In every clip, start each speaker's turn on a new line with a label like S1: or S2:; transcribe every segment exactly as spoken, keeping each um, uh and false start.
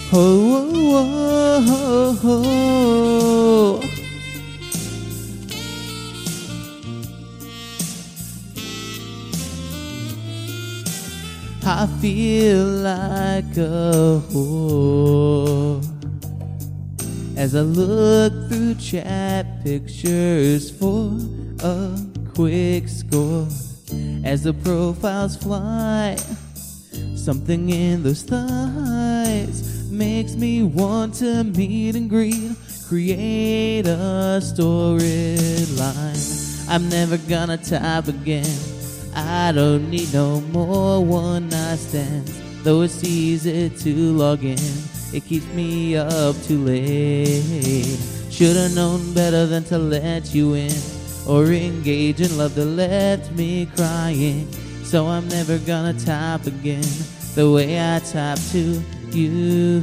S1: Oh, oh, oh, oh. I feel like a whore as I look through chat pictures for a quick score. As the profiles fly, something in those thighs makes me want to meet and greet, create a storyline. I'm never gonna type again. I don't need no more one-night stands. Though it's easy to log in, it keeps me up too late. Should've known better than to let you in, or engage in love that left me crying. So I'm never gonna type again the way I type to you.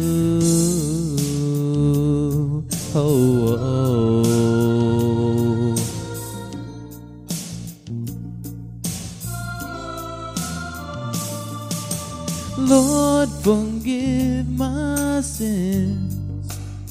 S1: Oh, oh. Lord, forgive my sins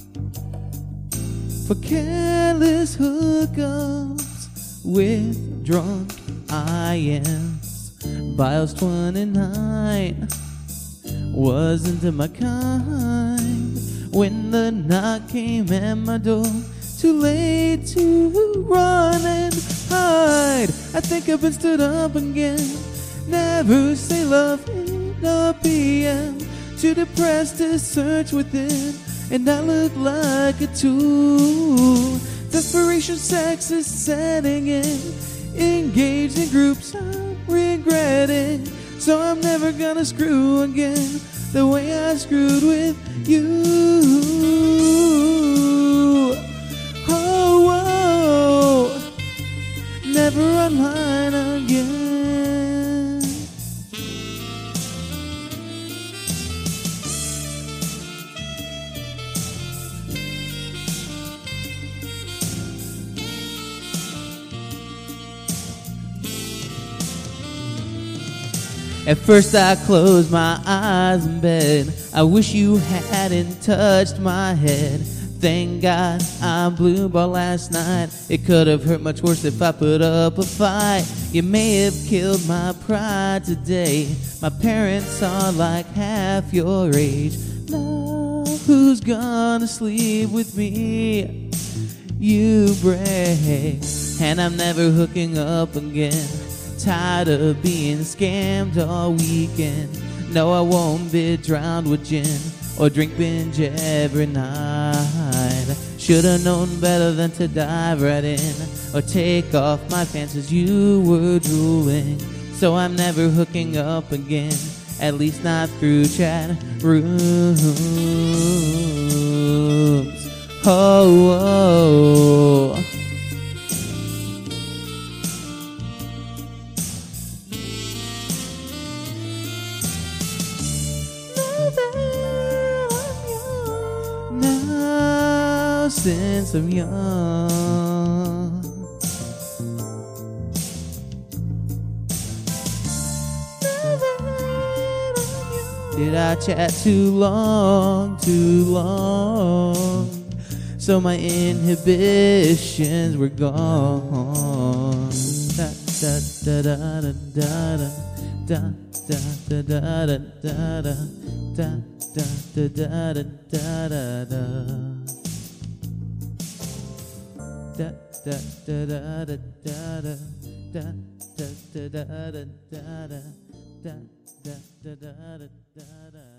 S1: for careless hookups with drunk I Ms. Bios twenty-nine wasn't my kind when the knock came at my door. Too late to run and hide. I think I've been stood up again. Never say love in a P M. Too depressed to search within, and I look like a tool. Desperation sex is setting in. Engaged in groups I'm regretting. So I'm never gonna screw again the way I screwed with you. Oh, oh, never online again. At first I closed my eyes in bed. I wish you hadn't touched my head. Thank God I blew ball last night. It could have hurt much worse if I put up a fight. You may have killed my pride today. My parents are like half your age. Now who's gonna sleep with me? You break, and I'm never hooking up again. Tired of being scammed all weekend. No, I won't be drowned with gin or drink binge every night. Should've known better than to dive right in or take off my pants as you were drooling. So I'm never hooking up again, at least not through chat rooms. Oh, oh. Now since I'm young, did I chat too long, too long? So my inhibitions were gone. Da da da da da da da da da da da da da da. Da da da da da da da. Da da da da da da da. Da da da da da da da. Da da da da da da da.